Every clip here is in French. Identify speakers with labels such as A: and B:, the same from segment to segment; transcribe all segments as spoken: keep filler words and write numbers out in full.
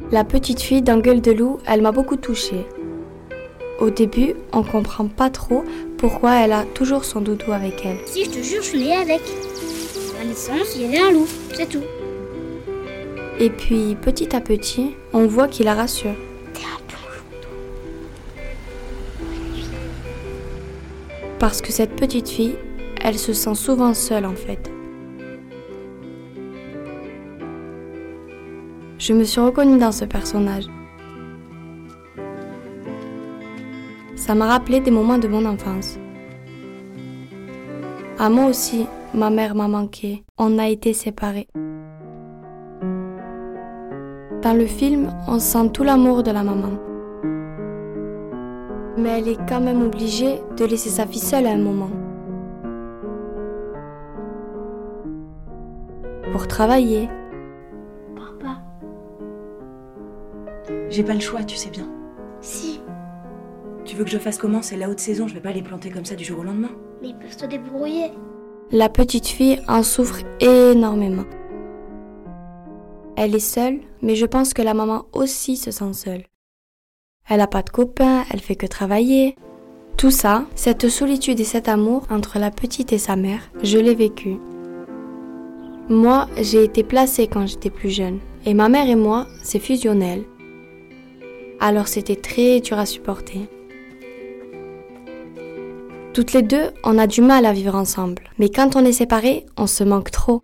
A: La petite fille dans Gueule de loup, elle m'a beaucoup touchée. Au début, on comprend pas trop pourquoi elle a toujours son doudou avec elle.
B: Si, je te jure, je suis née avec. À la naissance, il y avait un loup, c'est tout.
A: Et puis, petit à petit, on voit qu'il la rassure.
B: T'es un bon loup.
A: Parce que cette petite fille, elle se sent souvent seule en fait. Je me suis reconnue dans ce personnage. Ça m'a rappelé des moments de mon enfance. À moi aussi, ma mère m'a manqué. On a été séparés. Dans le film, on sent tout l'amour de la maman. Mais elle est quand même obligée de laisser sa fille seule à un moment. Pour travailler.
B: Papa.
C: J'ai pas le choix, tu sais bien.
B: Si.
C: Tu veux que je fasse comment? C'est la haute saison, je vais pas les planter comme ça du jour au lendemain.
B: Mais ils peuvent se débrouiller.
A: La petite fille en souffre énormément. Elle est seule, mais je pense que la maman aussi se sent seule. Elle n'a pas de copains, elle fait que travailler. Tout ça, cette solitude et cet amour entre la petite et sa mère, je l'ai vécu. Moi, j'ai été placée quand j'étais plus jeune. Et ma mère et moi, c'est fusionnel. Alors c'était très dur à supporter. Toutes les deux, on a du mal à vivre ensemble. Mais quand on est séparés, on se manque trop.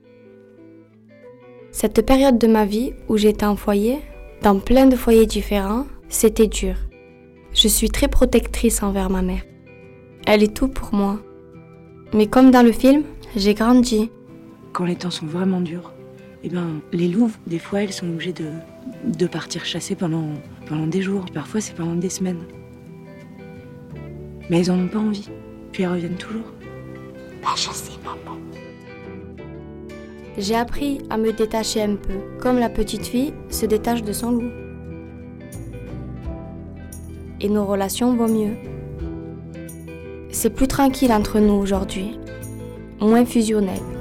A: Cette période de ma vie où j'étais en foyer, dans plein de foyers différents, c'était dur. Je suis très protectrice envers ma mère. Elle est tout pour moi. Mais comme dans le film, j'ai grandi.
C: Quand les temps sont vraiment durs, eh ben, les loups, des fois, elles sont obligées de, de partir chasser pendant, pendant des jours. Parfois, c'est pendant des semaines. Mais elles en ont pas envie. Puis elles reviennent toujours.
B: Pas chasser, maman.
A: J'ai appris à me détacher un peu, comme la petite fille se détache de son loup. Et nos relations vont mieux. C'est plus tranquille entre nous aujourd'hui, moins fusionnel.